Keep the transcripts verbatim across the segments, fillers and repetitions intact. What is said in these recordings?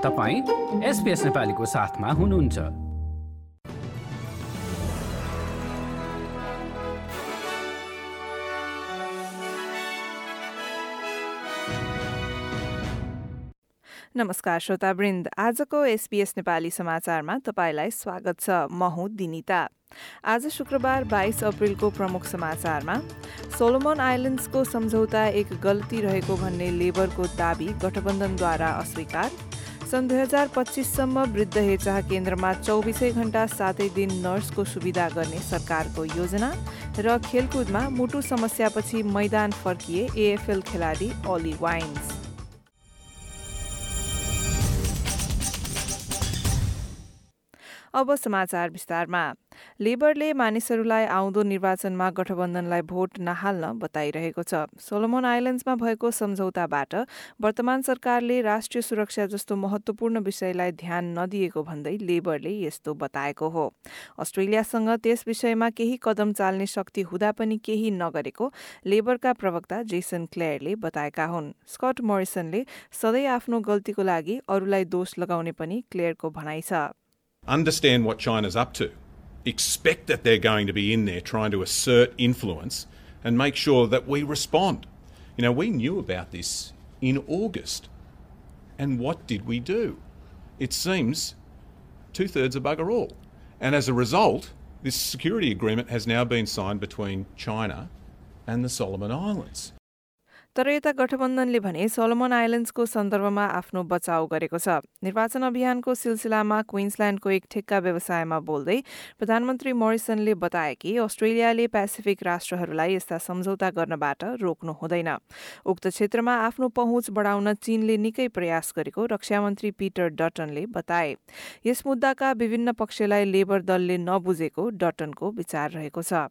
तपाईं एसपीएस नेपालीको साथमा हुनुहुन्छ। नमस्कार श्रोतावृन्द, आजको एसपीएस नेपाली समाचारमा तपाईलाई स्वागत छ। म हुँ दिनिता। आज शुक्रबार बाइस अप्रेलको प्रमुख समाचारमा सोलोमन आइल्यान्ड्सको सम्झौता एक गल्ती रहेको भन्ने लेबरको दाबी गठबन्धनद्वारा अस्वीकार, सन् दुई हजार पच्चीससम्म वृद्ध हेरचाह केन्द्रमा चौबिसै घण्टा सातै दिन नर्सको सुविधा गर्ने सरकारको योजना र खेलकुदमा मुटु समस्यापछि मैदान फर्किए एएफएल खेलाडी ओली वाइन्स। अब समाचार विस्तारमा। लेबरले मानिसहरूलाई आउँदो निर्वाचनमा गठबन्धनलाई भोट नहाल्न बताइरहेको छ। सोलोमन आइल्यान्ड्समा भएको सम्झौताबाट वर्तमान सरकारले राष्ट्रिय सुरक्षा जस्तो महत्वपूर्ण विषयलाई ध्यान नदिएको भन्दै लेबरले यस्तो बताएको हो। अस्ट्रेलियासँग त्यस विषयमा केही कदम चाल्ने शक्ति हुँदा पनि केही नगरेको लेबरका प्रवक्ता जेसन क्लेयरले बताएका हुन्। स्कट मोरिसनले सधैँ आफ्नो गल्तीको लागि अरूलाई दोष लगाउने पनि क्लेयरको भनाइ छ। Understand what China's up to. Expect that they're going to be in there trying to assert influence and make sure that we respond. You know, we knew about this in August. And what did we do? It seems two-thirds of bugger all. And as a result, this security agreement has now been signed between China and the Solomon Islands. तर यता गठबन्धनले भने Solomon आइल्यान्ड्सको सन्दर्भमा आफ्नो बचाउ गरेको छ। निर्वाचन अभियानको सिलसिलामा क्वीन्सल्यान्डको एक ठेक्का व्यवसायमा बोल्दै प्रधानमन्त्री मोरिसनले बताए कि अस्ट्रेलियाले पेसिफिक राष्ट्रहरूलाई यस्ता सम्झौता गर्नबाट रोक्नु हुँदैन। उक्त क्षेत्रमा आफ्नो पहुँच बढाउन चीनले निकै प्रयास गरेको रक्षामन्त्री पिटर डटनले बताए। यस मुद्दाका विभिन्न पक्षलाई लेबर दलले नबुझेको डटनको विचार रहेको छ।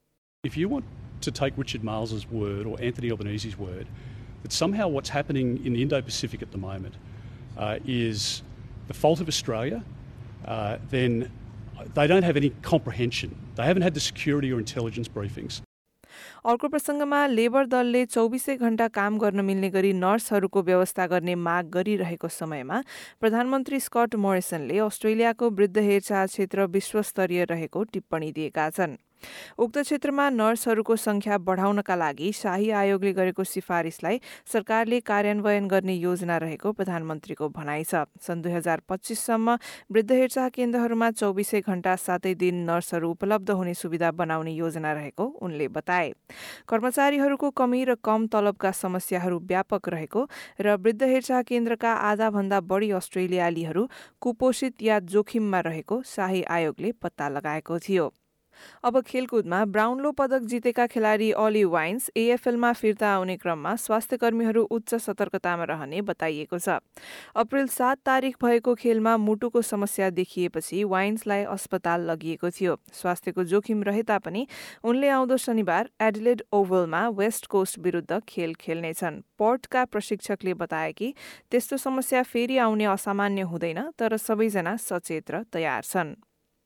If you want to take Richard Marles's word or Anthony Albanese's word that somehow what's happening in the Indo-Pacific at the moment uh, is the fault of Australia, uh, then they don't have any comprehension. They haven't had the security or intelligence briefings. अर्को प्रसंगमा labour दलले चौबिसै घण्टा काम गर्न मिल्ने गरी नर्सहरूको व्यवस्था गर्ने माग गरिरहेको समयमा प्रधानमन्त्री स्कट मोरिसनले अस्ट्रेलियाको वृद्ध हेरचाह क्षेत्र विश्वस्तरीय रहेको टिप्पणी दिएका छन्। उक्त क्षेत्रमा नर्सहरूको संख्या बढाउनका लागि शाही आयोगले गरेको सिफारिसलाई सरकारले कार्यान्वयन गर्ने योजना रहेको प्रधानमन्त्रीको भनाइ छ। सन् दुई हजार पच्चीससम्म वृद्ध हेरचाह केन्द्रहरूमा चौबिसै घण्टा सातै दिन नर्सहरू उपलब्ध हुने सुविधा बनाउने योजना रहेको उनले बताए। कर्मचारीहरूको कमी र कम तलबका समस्याहरू व्यापक रहेको र वृद्ध हेरचाह केन्द्रका आधाभन्दा बढी अस्ट्रेलियालीहरू कुपोषित या जोखिममा रहेको शाही आयोगले पत्ता लगाएको थियो। अब खेलकुदमा ब्राउनलो पदक जितेका खेलाडी ओली वाइन्स एएफएलमा फिर्ता आउने क्रममा स्वास्थ्यकर्मीहरू उच्च सतर्कतामा रहने बताइएको छ। अप्रेल सात तारिक भएको खेलमा मुटुको समस्या देखिएपछि वाइन्सलाई अस्पताल लगिएको थियो। स्वास्थ्यको जोखिम रहे तापनि उनले आउँदो शनिबार एडिलेड ओभलमा वेस्ट कोस्ट विरुद्ध खेल खेल्नेछन्। पोर्टका प्रशिक्षकले बताए कि त्यस्तो समस्या फेरि आउने असामान्य हुँदैन, तर सबैजना सचेत र तयार छन्।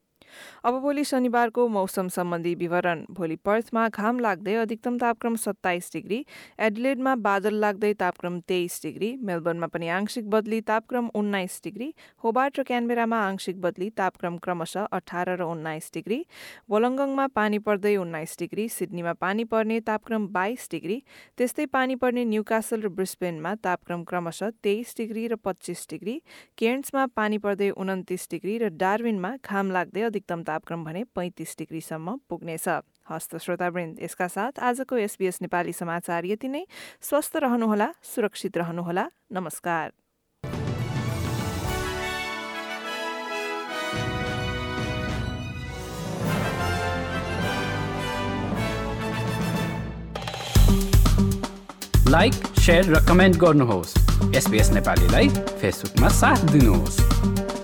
अब भोलि शनिबारको मौसम सम्बन्धी विवरण। भोलि पर्थमा घाम लाग्दै अधिकतम तापक्रम सत्ताइस डिग्री, एडिलेडमा बादल लाग्दै तापक्रम तेइस डिग्री, मेलबर्नमा पनि आंशिक बदली तापक्रम उन्नाइस डिग्री, होबार्ट र क्यानबेरामा आंशिक बदली तापक्रम क्रमशः अठार र उन्नाइस डिग्री, वोलङ्गङमा पानी पर्दै उन्नाइस डिग्री, सिडनीमा पानी पर्ने तापक्रम बाइस डिग्री, त्यस्तै पानी पर्ने न्यूकासल र ब्रिस्बेनमा तापक्रम क्रमशः तेइस डिग्री र पच्चीस डिग्री, केयर्न्समा पानी पर्दै उन्तिस डिग्री र डार्विनमा घाम लाग्दै अधिकतम तापक्रम भने पैंतिस डिग्रीसम्म पुग्नेछ। हस्त श्रोतावृन्द, यसका साथ आजको एसबीएस नेपाली समाचार यति नै। स्वस्थ रहनुहोला, सुरक्षित रहनुहोला। नमस्कार। लाइक, शेयर र कमेन्ट गर्नुहोस्। एसबीएस नेपालीलाई फेसबुकमा साथ दिनुहोस्।